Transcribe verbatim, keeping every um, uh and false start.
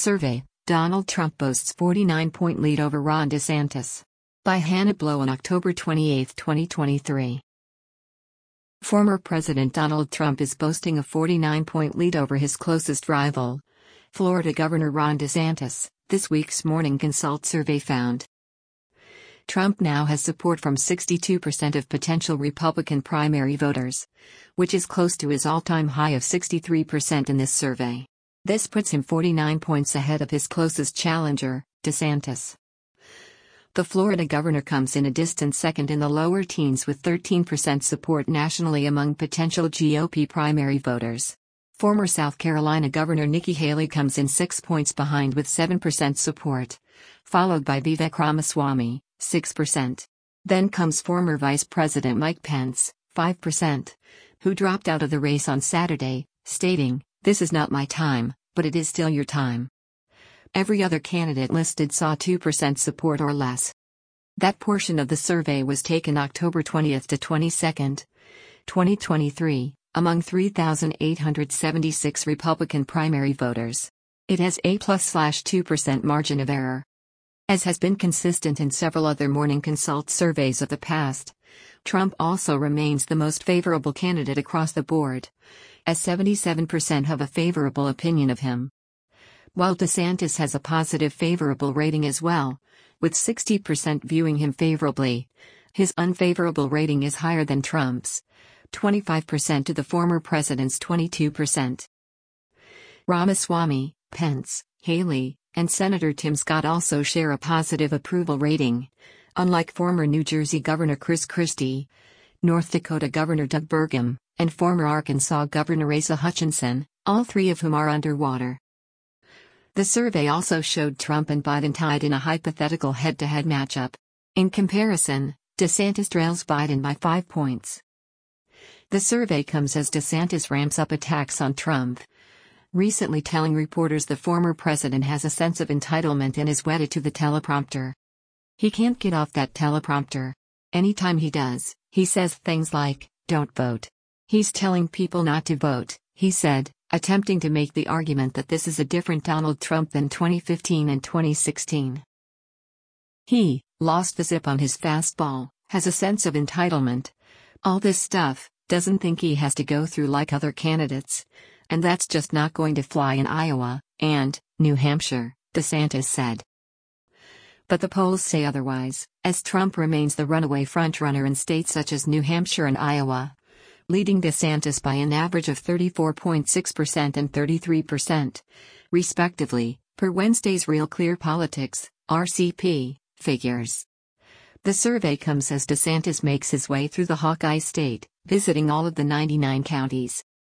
Survey: Donald Trump boasts forty-nine point lead over Ron DeSantis. By Hannah Blow on October twenty-eighth, twenty twenty-three. Former President Donald Trump is boasting a forty-nine point lead over his closest rival, Florida Governor Ron DeSantis, this week's Morning Consult survey found. Trump now has support from sixty-two percent of potential Republican primary voters, which is close to his all-time high of sixty-three percent in this survey. This puts him forty-nine points ahead of his closest challenger, DeSantis. The Florida governor comes in a distant second in the lower teens with thirteen percent support nationally among potential G O P primary voters. Former South Carolina Governor Nikki Haley comes in six points behind with seven percent support, followed by Vivek Ramaswamy, six percent. Then comes former Vice President Mike Pence, five percent, who dropped out of the race on Saturday, stating, "This is not my time, but it is still your time." Every other candidate listed saw two percent support or less. That portion of the survey was taken October twentieth to twenty-second, twenty twenty-three, among three thousand eight hundred seventy-six Republican primary voters. It has a plus two percent margin of error. As has been consistent in several other Morning Consult surveys of the past, Trump also remains the most favorable candidate across the board, as seventy-seven percent have a favorable opinion of him. While DeSantis has a positive favorable rating as well, with sixty percent viewing him favorably, his unfavorable rating is higher than Trump's, twenty-five percent to the former president's twenty-two percent. Ramaswamy, Pence, Haley, and Senator Tim Scott also share a positive approval rating, unlike former New Jersey Governor Chris Christie, North Dakota Governor Doug Burgum, and former Arkansas Governor Asa Hutchinson, all three of whom are underwater. The survey also showed Trump and Biden tied in a hypothetical head-to-head matchup. In comparison, DeSantis trails Biden by five points. The survey comes as DeSantis ramps up attacks on Trump, recently telling reporters the former president has a sense of entitlement and is wedded to the teleprompter. He can't get off that teleprompter. Anytime he does, he says things like, "Don't vote." He's telling people not to vote, he said, attempting to make the argument that this is a different Donald Trump than twenty fifteen and twenty sixteen. He lost the zip on his fastball, has a sense of entitlement. All this stuff, doesn't think he has to go through like other candidates. And that's just not going to fly in Iowa and New Hampshire, DeSantis said. But the polls say otherwise, as Trump remains the runaway frontrunner in states such as New Hampshire and Iowa, leading DeSantis by an average of thirty-four point six percent and thirty-three percent, respectively, per Wednesday's Real Clear Politics, R C P, figures. The survey comes as DeSantis makes his way through the Hawkeye State, visiting all of the ninety-nine counties.